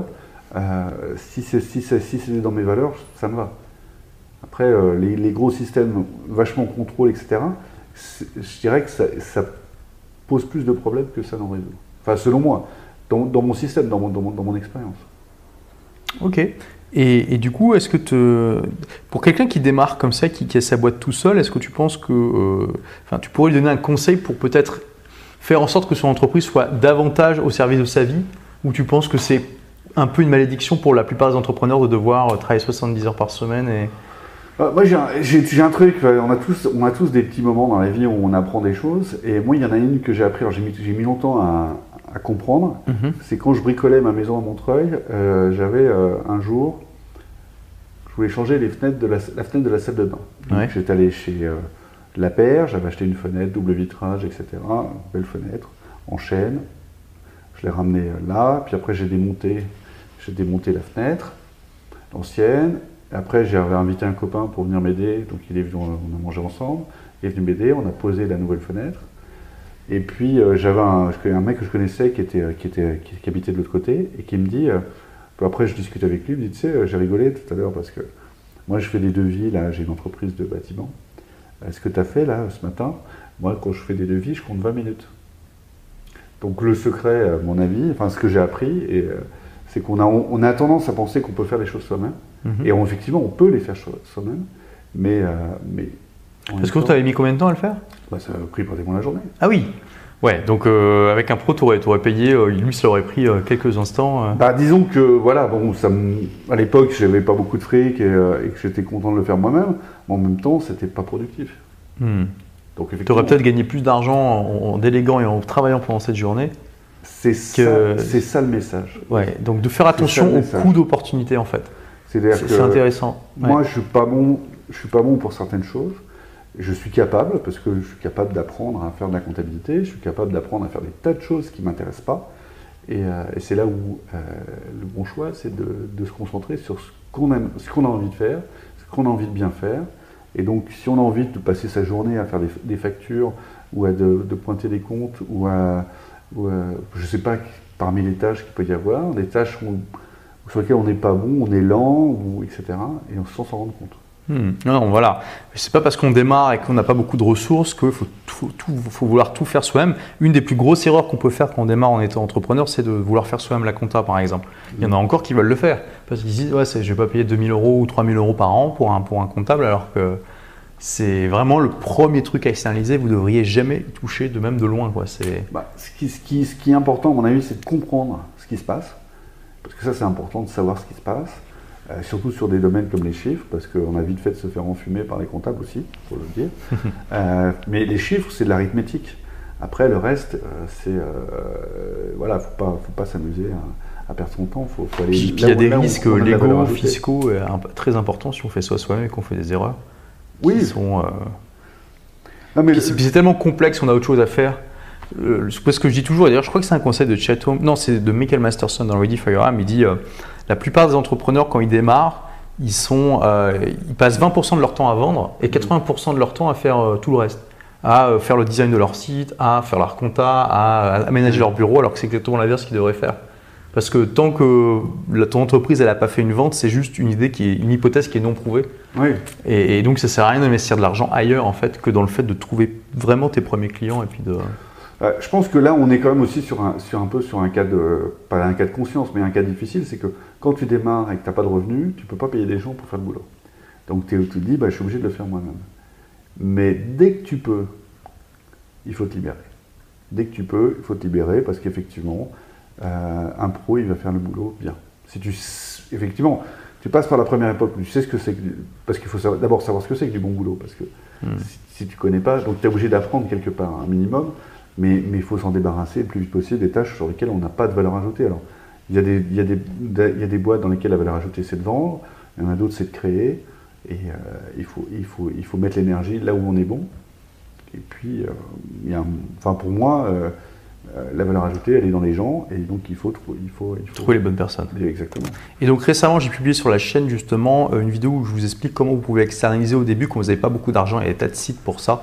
Si c'est dans mes valeurs, ça me va. Après, les gros systèmes vachement contrôle, etc., je dirais que ça pose plus de problèmes que ça n'en résout. Enfin, selon moi, dans mon système, dans mon expérience. Ok. Et du coup, est-ce que pour quelqu'un qui démarre comme ça, qui a sa boîte tout seul, est-ce que tu penses que tu pourrais lui donner un conseil pour peut-être faire en sorte que son entreprise soit davantage au service de sa vie, ou tu penses que c'est un peu une malédiction pour la plupart des entrepreneurs de devoir travailler 70 heures par semaine Moi, j'ai un truc, on a tous des petits moments dans la vie où on apprend des choses, et moi, il y en a une que j'ai appris, alors j'ai mis longtemps à comprendre, c'est quand je bricolais ma maison à Montreuil, j'avais un jour, je voulais changer la fenêtre de la salle de bain. Donc, j'étais allé chez La Paire, j'avais acheté une fenêtre, double vitrage, etc., belle fenêtre, en chêne, je l'ai ramenée là, puis après j'ai démonté la fenêtre, l'ancienne. Après, j'avais invité un copain pour venir m'aider, donc il est venu, on a mangé ensemble, il est venu m'aider, on a posé la nouvelle fenêtre. Et puis j'avais un mec que je connaissais qui habitait de l'autre côté et qui me dit, après je discute avec lui, il me dit, tu sais, j'ai rigolé tout à l'heure parce que moi je fais des devis, là j'ai une entreprise de bâtiment. Ce que tu as fait là ce matin, moi quand je fais des devis, je compte 20 minutes. Donc le secret, à mon avis, enfin ce que j'ai appris, c'est qu'on a tendance à penser qu'on peut faire les choses soi-même. Et effectivement, on peut les faire soi-même, mais Parce que tu avais mis combien de temps à le faire? Ça a pris pratiquement la journée. Ah oui. Ouais, donc avec un pro, tu aurais payé, lui, ça aurait pris quelques instants. Disons que, voilà, à l'époque, je n'avais pas beaucoup de fric et que j'étais content de le faire moi-même, mais en même temps, c'était pas productif. Donc, tu aurais peut-être gagné plus d'argent en déléguant et en travaillant pendant cette journée. C'est ça le message. Ouais, donc de faire attention au coût d'opportunité, en fait. C'est intéressant. Moi, je suis pas bon pour certaines choses. Je suis capable, parce que je suis capable d'apprendre à faire de la comptabilité, je suis capable d'apprendre à faire des tas de choses qui ne m'intéressent pas. Et c'est là où le bon choix, c'est de se concentrer sur ce qu'on a envie de faire, ce qu'on a envie de bien faire. Et donc, si on a envie de passer sa journée à faire des factures, ou de pointer des comptes, ou je ne sais pas, parmi les tâches qu'il peut y avoir, des tâches sur lesquelles on n'est pas bon, on est lent, etc. Et on sans s'en rendre compte. Non, voilà. C'est pas parce qu'on démarre et qu'on n'a pas beaucoup de ressources qu'il faut vouloir tout faire soi-même. Une des plus grosses erreurs qu'on peut faire quand on démarre en étant entrepreneur, c'est de vouloir faire soi-même la compta, par exemple. Il y en a encore qui veulent le faire parce qu'ils disent je vais pas payer 2 000 € ou 3 000 € par an pour un comptable, alors que c'est vraiment le premier truc à externaliser. Vous ne devriez jamais y toucher, de même de loin, quoi. Ce qui est important, à mon avis, c'est de comprendre ce qui se passe. Parce que ça, c'est important de savoir ce qui se passe. Surtout sur des domaines comme les chiffres, parce qu'on a vite fait de se faire enfumer par les comptables aussi, faut le dire. Mais les chiffres, c'est de l'arithmétique. Après, le reste, voilà, faut pas s'amuser à perdre son temps. Faut aller. Puis il y a des risques légaux, fiscaux très importants si on fait ça soi-même et qu'on fait des erreurs. Oui. Qui sont, puis c'est tellement complexe, on a autre chose à faire. Ce que je dis toujours, et d'ailleurs je crois que c'est un conseil de Chatham, non, c'est de Michael Masterson dans Ready for Your Arm, il dit la plupart des entrepreneurs quand ils démarrent, ils passent 20% de leur temps à vendre et 80% de leur temps à faire tout le reste, à faire le design de leur site, à faire leur compta, à aménager leur bureau, alors que c'est exactement l'inverse qu'ils devraient faire. Parce que tant que ton entreprise n'a pas fait une vente, c'est juste une hypothèse qui est non prouvée. Oui. Et donc ça ne sert à rien d'investir de l'argent ailleurs en fait que dans le fait de trouver vraiment tes premiers clients et puis de. Je pense que là, on est quand même aussi sur un cas de, pas un cas de conscience, mais un cas difficile, c'est que quand tu démarres et que tu n'as pas de revenus, tu ne peux pas payer des gens pour faire le boulot. Donc tu te dis, je suis obligé de le faire moi-même. Mais dès que tu peux, il faut te libérer. Dès que tu peux, il faut te libérer parce qu'effectivement, un pro, il va faire le boulot bien. Effectivement, tu passes par la première époque où tu sais ce que c'est, parce qu'il faut d'abord savoir ce que c'est que du bon boulot, parce que si tu ne connais pas, donc tu es obligé d'apprendre quelque part un minimum. Mais il faut s'en débarrasser le plus vite possible des tâches sur lesquelles on n'a pas de valeur ajoutée. Alors, il y a des boîtes dans lesquelles la valeur ajoutée c'est de vendre, il y en a d'autres c'est de créer, et il faut mettre l'énergie là où on est bon. Et puis, pour moi, la valeur ajoutée elle est dans les gens, et donc il faut trouver les bonnes personnes. Exactement. Et donc récemment, j'ai publié sur la chaîne justement une vidéo où je vous explique comment vous pouvez externaliser au début quand vous n'avez pas beaucoup d'argent, il y a des tas de sites pour ça.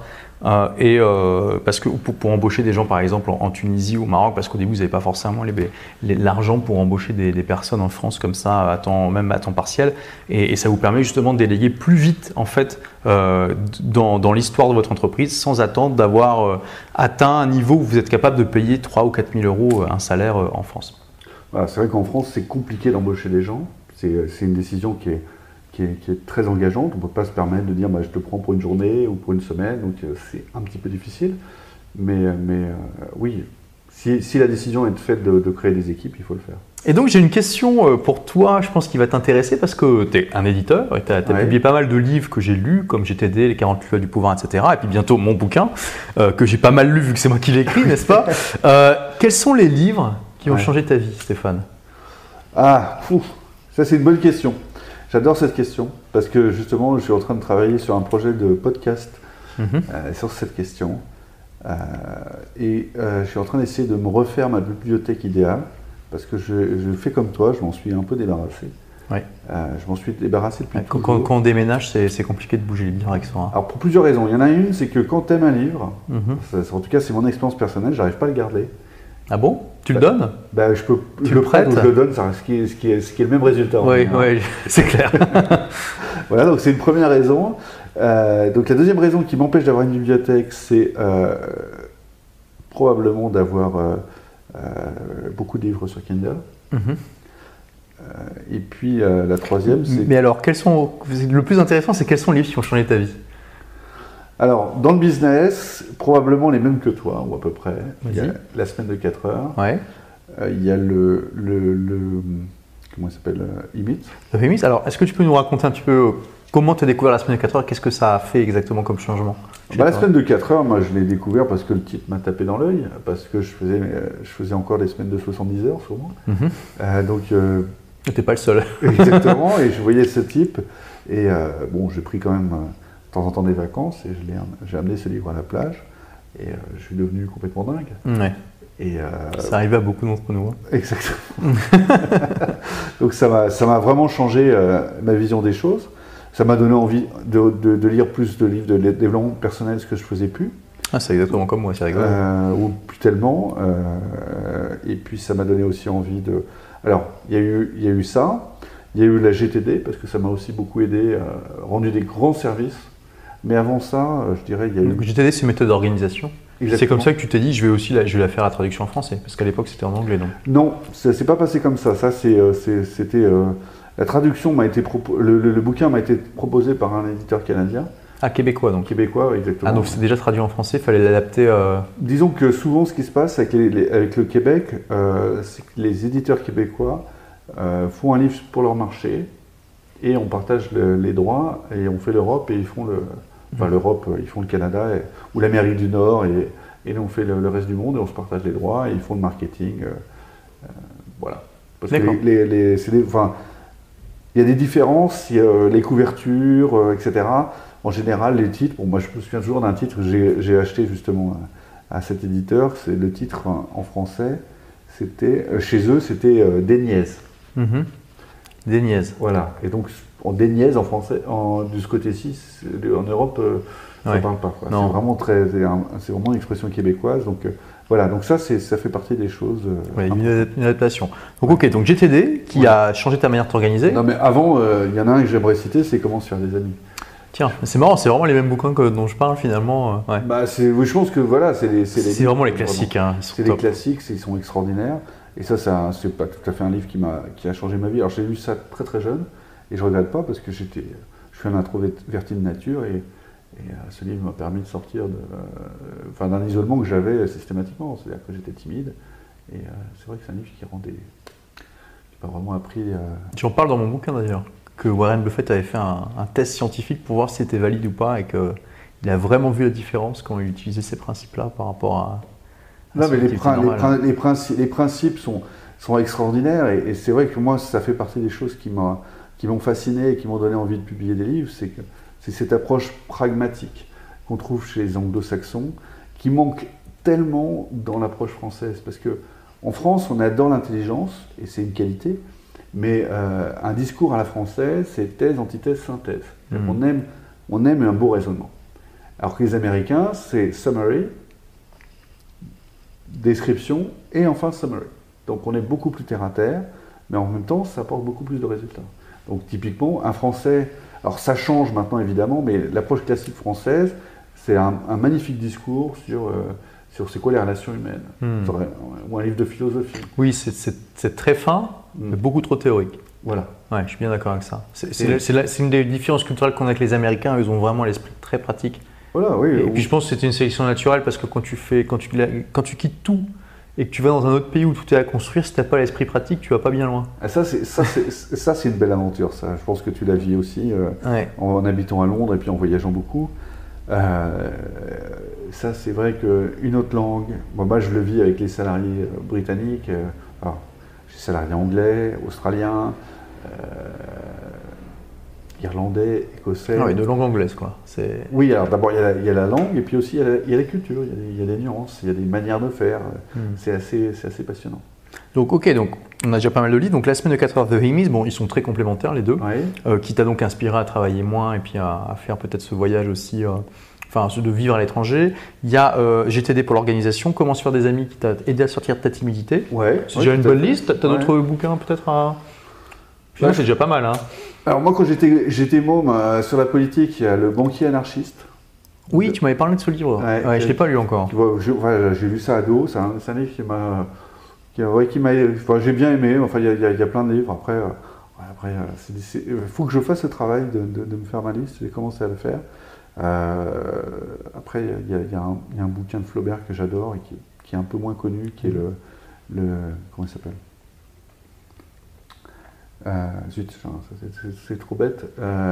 Parce que pour embaucher des gens par exemple en Tunisie ou au Maroc, parce qu'au début vous n'avez pas forcément l'argent pour embaucher des personnes en France comme ça, même à temps partiel, et ça vous permet justement de déléguer plus vite en fait dans l'histoire de votre entreprise sans attendre d'avoir atteint un niveau où vous êtes capable de payer 3 ou 4 000 euros un salaire en France. Voilà, c'est vrai qu'en France c'est compliqué d'embaucher des gens, c'est une décision qui est très engageante. On ne peut pas se permettre de dire je te prends pour une journée ou pour une semaine, donc c'est un petit peu difficile. Mais oui, si la décision est faite de créer des équipes, il faut le faire. Et donc j'ai une question pour toi, je pense qu'il va t'intéresser parce que tu es un éditeur et tu as publié pas mal de livres que j'ai lus, comme GTD, les 48 lois du pouvoir, etc. Et puis bientôt mon bouquin, que j'ai pas mal lu vu que c'est moi qui l'ai écrit, n'est-ce pas? Quels sont les livres qui ont changé ta vie, Stéphane? Ça c'est une bonne question. J'adore cette question parce que justement, je suis en train de travailler sur un projet de podcast sur cette question. Je suis en train d'essayer de me refaire ma bibliothèque idéale parce que je fais comme toi, je m'en suis un peu débarrassé. Oui. Je m'en suis débarrassé depuis quand on déménage, c'est compliqué de bouger les livres avec soi. Alors pour plusieurs raisons. Il y en a une, c'est que quand tu aimes un livre, en tout cas c'est mon expérience personnelle, j'arrive pas à le garder. Ah bon? Tu le donnes? Je le prête ou je le donne, ce qui est le même résultat. Oui, c'est clair. Voilà, donc c'est une première raison. Donc la deuxième raison qui m'empêche d'avoir une bibliothèque, c'est probablement d'avoir beaucoup de livres sur Kindle. Et puis la troisième, c'est... Mais alors, le plus intéressant, c'est quels sont les livres qui ont changé ta vie? Alors, dans le business, probablement les mêmes que toi, ou à peu près. Il y a la semaine de 4 heures. Ouais. Il y a comment il s'appelle? E-Myth. Alors, est-ce que tu peux nous raconter un petit peu comment tu as découvert la semaine de 4 heures? Qu'est-ce que ça a fait exactement comme changement? La semaine de 4 heures, moi je l'ai découvert parce que le titre m'a tapé dans l'œil, parce que je faisais encore des semaines de 70 heures sûrement. Tu n'étais pas le seul. Exactement, et je voyais ce type. Et j'ai pris quand même de temps en temps des vacances et j'ai amené ce livre à la plage. Et je suis devenu complètement dingue. Ouais. Et ça arrivait à beaucoup d'entre nous. Exactement. Donc ça m'a vraiment changé ma vision des choses. Ça m'a donné envie de lire plus de livres de développement personnel, ce que je ne faisais plus. Ah, c'est exactement comme moi, c'est rigolo. Ou plus tellement. Et puis ça m'a donné aussi envie de... Alors, il y a eu ça. Il y a eu la GTD, parce que ça m'a aussi beaucoup aidé, rendu des grands services. Mais avant ça, je dirais, il y a eu... Donc, GTD, c'est une méthode d'organisation. Exactement. C'est comme ça que tu t'es dit, je vais la faire la traduction en français, parce qu'à l'époque, c'était en anglais, donc. Non, ça ne s'est pas passé comme ça. Ça, c'était... la traduction m'a été... Le bouquin m'a été proposé par un éditeur canadien. Ah, québécois donc. Québécois, exactement. Ah, donc c'est déjà traduit en français, il fallait l'adapter. Disons que souvent, ce qui se passe avec, avec le Québec, c'est que les éditeurs québécois font un livre pour leur marché et on partage les droits et on fait l'Europe et ils font l'Europe, ils font le Canada ou l'Amérique du Nord et nous on fait le reste du monde et on se partage les droits et ils font le marketing. Voilà. Parce que il y a des différences, les couvertures, etc. En général, les titres, bon, moi je me souviens toujours d'un titre que j'ai acheté justement à cet éditeur, c'est le titre en français, c'était, chez eux, c'était Des Niaises. Des Niaises. Voilà, et donc en Des Niaises en français, de ce côté-ci, en Europe, ça ne parle pas. Quoi. Non. C'est vraiment une expression québécoise, donc voilà, donc ça fait partie des choses. Une adaptation. Donc ok, donc GTD qui a changé ta manière de t'organiser. Non mais avant, il y en a un que j'aimerais citer, c'est Comment se faire des amis. Tiens, c'est marrant, c'est vraiment les mêmes bouquins dont je parle finalement. Ouais. Bah oui, je pense que voilà, c'est vraiment les classiques. Hein, c'est les classiques, ils sont extraordinaires. Et ça c'est pas tout à fait un livre qui a changé ma vie. Alors j'ai lu ça très très jeune et je regrette pas parce que je suis un introverti de nature et ce livre m'a permis de sortir d'un isolement que j'avais systématiquement. C'est-à-dire que j'étais timide et c'est vrai que c'est un livre qui m'a vraiment appris. J'en parle dans mon bouquin d'ailleurs. Que Warren Buffett avait fait un test scientifique pour voir si c'était valide ou pas et qu'il a vraiment vu la différence quand il utilisait ces principes-là par rapport à non, mais les principes sont extraordinaires et c'est vrai que moi, ça fait partie des choses qui m'ont fasciné et qui m'ont donné envie de publier des livres, c'est cette approche pragmatique qu'on trouve chez les anglo-saxons qui manque tellement dans l'approche française parce que en France, on adore l'intelligence et c'est une qualité. Mais un discours à la française, c'est thèse, antithèse, synthèse. On aime un beau raisonnement. Alors que les Américains, c'est summary, description et enfin summary. Donc on est beaucoup plus terre à terre, mais en même temps, ça apporte beaucoup plus de résultats. Donc typiquement, un Français, alors ça change maintenant évidemment, mais l'approche classique française, c'est un magnifique discours sur c'est quoi les relations humaines, ou un livre de philosophie. Oui, c'est très fin, mais beaucoup trop théorique. Voilà. Ouais, je suis bien d'accord avec ça. C'est une des différences culturelles qu'on a avec les Américains, ils ont vraiment l'esprit très pratique. Voilà, oui. Et puis je pense que c'était une sélection naturelle parce que quand tu quittes tout et que tu vas dans un autre pays où tout est à construire, si tu n'as pas l'esprit pratique, tu vas pas bien loin. Ah, ça, c'est une belle aventure, ça. Je pense que tu la vis aussi en habitant à Londres et puis en voyageant beaucoup. Ça, c'est vrai qu'une autre langue, moi je le vis avec les salariés britanniques, alors, j'ai salariés anglais, australiens, irlandais, écossais. Ah oui, de langue anglaise quoi. Oui, alors d'abord il y a la langue et puis aussi il y a la culture, il y a des nuances, il y a des manières de faire. C'est assez passionnant. Donc ok, donc on a déjà pas mal de livres. Donc la semaine de 4 heures de Himis, bon, ils sont très complémentaires les deux, qui t'a donc inspiré à travailler moins et puis à faire peut-être ce voyage aussi, de vivre à l'étranger. Il y a GTD pour l'organisation, Comment se faire des amis qui t'a aidé à sortir de ta timidité. C'est déjà une bonne liste. T'as d'autres bouquins peut-être à... c'est déjà pas mal. Hein. Alors moi quand j'étais môme sur la politique, il y a Le banquier anarchiste. Oui, tu m'avais parlé de ce livre. Je ne l'ai pas lu encore. Tu vois, j'ai lu ça ado, c'est un livre qui m'a j'ai bien aimé, enfin il y a plein de livres, après il faut que je fasse ce travail de me faire ma liste, j'ai commencé à le faire. Après il y a un bouquin de Flaubert que j'adore et qui est un peu moins connu, qui est le comment il s'appelle zut, c'est trop bête.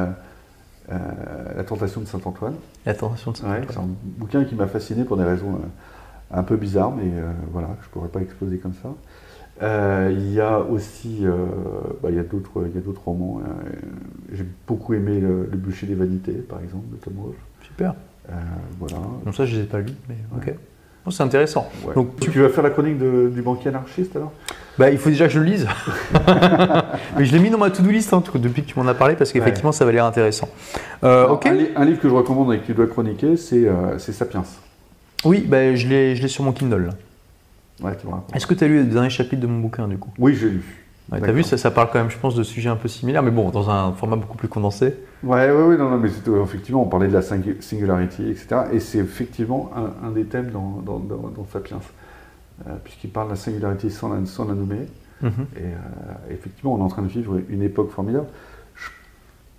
La tentation de Saint-Antoine. La tentation de Saint-Antoine. C'est un bouquin qui m'a fasciné pour des raisons un peu bizarres, mais voilà, je ne pourrais pas exposer comme ça. Il y a aussi il y a d'autres romans. J'ai beaucoup aimé Le bûcher des vanités, par exemple, de Tom Wolfe. Super. Voilà. Bon, ça, je ne les ai pas lus, mais ok. Bon, c'est intéressant. Ouais. Donc, tu vas faire la chronique du banquier anarchiste alors ? Il faut déjà que je le lise. Mais je l'ai mis dans ma to-do list depuis que tu m'en as parlé parce qu'effectivement ça va l'air intéressant. Alors, un livre que je recommande et que tu dois chroniquer, c'est Sapiens. Oui, je l'ai sur mon Kindle. Ouais, tu vois. Est-ce que tu as lu les derniers chapitres de mon bouquin du coup ? Oui, j'ai lu. Ouais, tu as vu, ça parle quand même, je pense, de sujets un peu similaires, mais bon, dans un format beaucoup plus condensé. Oui, non, mais effectivement, on parlait de la singularity, etc. Et c'est effectivement un des thèmes dans Sapiens. Puisqu'il parle de la singularité sans la nommer. Et effectivement, on est en train de vivre une époque formidable.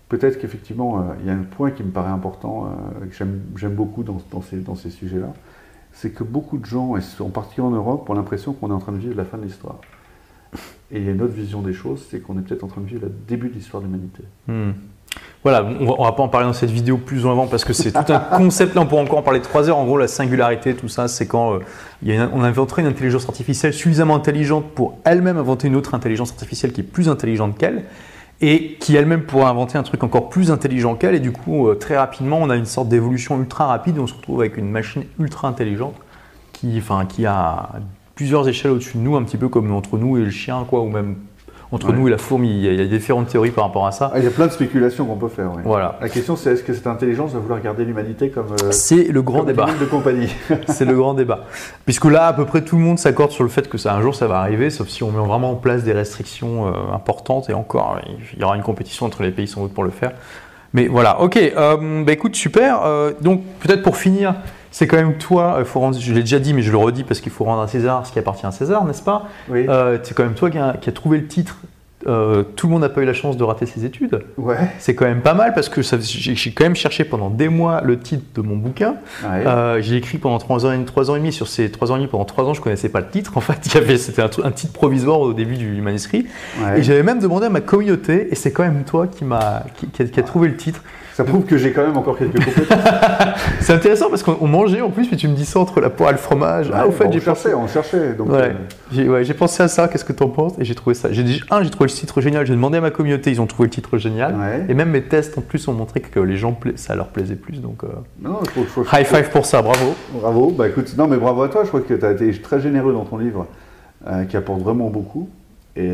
peut-être qu'effectivement, il y a un point qui me paraît important, que j'aime beaucoup dans ces sujets-là, c'est que beaucoup de gens, et en particulier en Europe, ont l'impression qu'on est en train de vivre la fin de l'histoire. Et il y a une autre vision des choses, c'est qu'on est peut-être en train de vivre le début de l'histoire de l'humanité. Voilà, on va pas en parler dans cette vidéo plus en avant parce que c'est tout un concept, là on pourrait encore en parler 3 heures. En gros, la singularité, tout ça, c'est quand on inventerait une intelligence artificielle suffisamment intelligente pour elle-même inventer une autre intelligence artificielle qui est plus intelligente qu'elle et qui elle-même pourrait inventer un truc encore plus intelligent qu'elle, et du coup, très rapidement, on a une sorte d'évolution ultra rapide, on se retrouve avec une machine ultra intelligente qui a plusieurs échelles au-dessus de nous, un petit peu comme entre nous et le chien, quoi, ou même entre nous et la fourmi. Il y a différentes théories par rapport à ça. Il y a plein de spéculations qu'on peut faire. Oui. Voilà. La question, c'est est-ce que cette intelligence va vouloir garder l'humanité comme c'est le grand débat de compagnie. C'est le grand débat. Puisque là, à peu près tout le monde s'accorde sur le fait que ça, un jour, ça va arriver, sauf si on met vraiment en place des restrictions importantes. Et encore, il y aura une compétition entre les pays sans doute pour le faire. Mais voilà, ok. Écoute, super. Donc, peut-être pour finir, c'est quand même toi, je l'ai déjà dit, mais je le redis parce qu'il faut rendre à César ce qui appartient à César, n'est-ce pas? Oui. C'est quand même toi qui a trouvé le titre. Tout le monde n'a pas eu la chance de rater ses études. Ouais. C'est quand même pas mal parce que j'ai quand même cherché pendant des mois le titre de mon bouquin. Ouais. J'ai écrit pendant 3 ans et demi. Sur ces 3 ans et demi, pendant 3 ans, je ne connaissais pas le titre. En fait, c'était un titre provisoire au début du manuscrit. Ouais. Et j'avais même demandé à ma communauté, et c'est quand même toi qui a trouvé le titre. Ça prouve que j'ai quand même encore quelques compétences. C'est intéressant parce qu'on mangeait en plus, mais tu me dis ça entre la poire et le fromage. Ouais, au fait, on cherchait. Donc j'ai pensé à ça, qu'est-ce que tu en penses? Et j'ai trouvé ça. J'ai trouvé le titre génial. J'ai demandé à ma communauté, ils ont trouvé le titre génial. Ouais. Et même mes tests en plus ont montré que les gens, ça leur plaisait plus. Donc, high five pour ça, bravo. Bravo. Bah écoute, non mais bravo à toi. Je crois que tu as été très généreux dans ton livre, qui apporte vraiment beaucoup. Et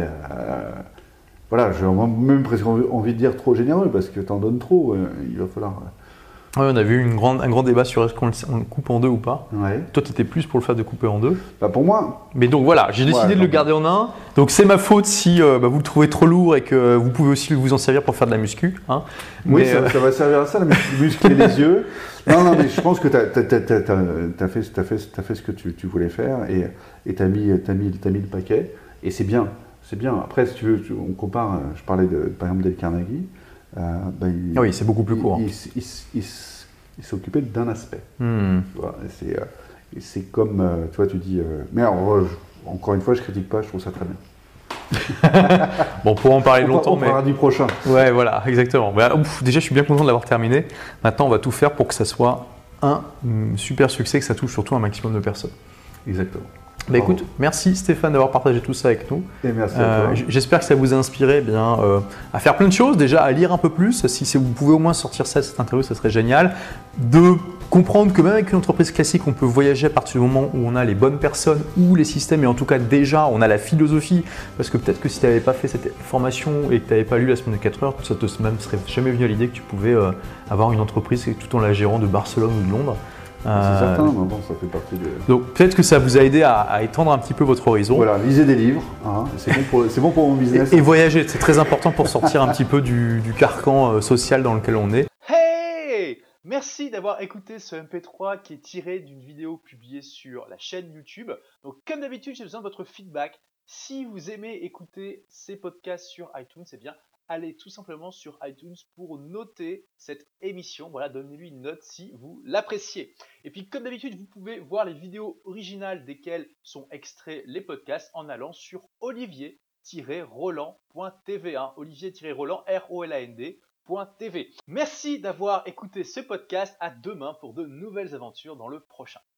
voilà, j'ai même presque envie de dire trop généreux parce que tu en donnes trop. Il va falloir. Oui, on a vu un grand débat sur est-ce qu'on le coupe en deux ou pas. Ouais. Toi, tu étais plus pour le fait de couper en deux. Bah pour moi. Mais donc voilà, j'ai décidé de le garder en un. Donc c'est ma faute si vous le trouvez trop lourd et que vous pouvez aussi vous en servir pour faire de la muscu. Hein. Oui, ça va servir à ça, la muscler les yeux. Non, mais je pense que tu as fait ce que tu voulais faire et tu as mis le paquet. Et c'est bien. C'est bien. Après, si tu veux, on compare. Je parlais par exemple d'El Carnegie. Oui, c'est beaucoup plus court. Il s'est occupé d'un aspect. Voilà, c'est comme, tu vois, tu dis. Mais alors, encore une fois, je critique pas. Je trouve ça très bien. Bon, on pourra en parler longtemps, on parlera du prochain. Ouais, voilà, exactement. Déjà, je suis bien content de l'avoir terminé. Maintenant, on va tout faire pour que ça soit un super succès, que ça touche surtout un maximum de personnes. Exactement. Bah écoute, merci Stéphane d'avoir partagé tout ça avec nous. Et merci à toi. J'espère que ça vous a inspiré à faire plein de choses, déjà à lire un peu plus. Si vous pouvez au moins sortir ça de cette interview, ça serait génial. De comprendre que même avec une entreprise classique, on peut voyager à partir du moment où on a les bonnes personnes ou les systèmes, et en tout cas déjà on a la philosophie. Parce que peut-être que si tu n'avais pas fait cette formation et que tu n'avais pas lu la semaine de 4 heures, ça te serait jamais venu à l'idée que tu pouvais avoir une entreprise tout en la gérant de Barcelone ou de Londres. C'est certain, mais bon, ça fait partie de... Donc peut-être que ça vous a aidé à étendre un petit peu votre horizon. Voilà, lisez des livres, hein, c'est bon pour mon business. Et voyager, c'est très important pour sortir un petit peu du carcan social dans lequel on est. Hey! Merci d'avoir écouté ce MP3 qui est tiré d'une vidéo publiée sur la chaîne YouTube. Donc comme d'habitude, j'ai besoin de votre feedback. Si vous aimez écouter ces podcasts sur iTunes, eh bien, allez tout simplement sur iTunes pour noter cette émission. Voilà, donnez-lui une note si vous l'appréciez. Et puis, comme d'habitude, vous pouvez voir les vidéos originales desquelles sont extraits les podcasts en allant sur olivier-roland.tv. Olivier-roland, ROLAND.tv. Merci d'avoir écouté ce podcast. À demain pour de nouvelles aventures dans le prochain.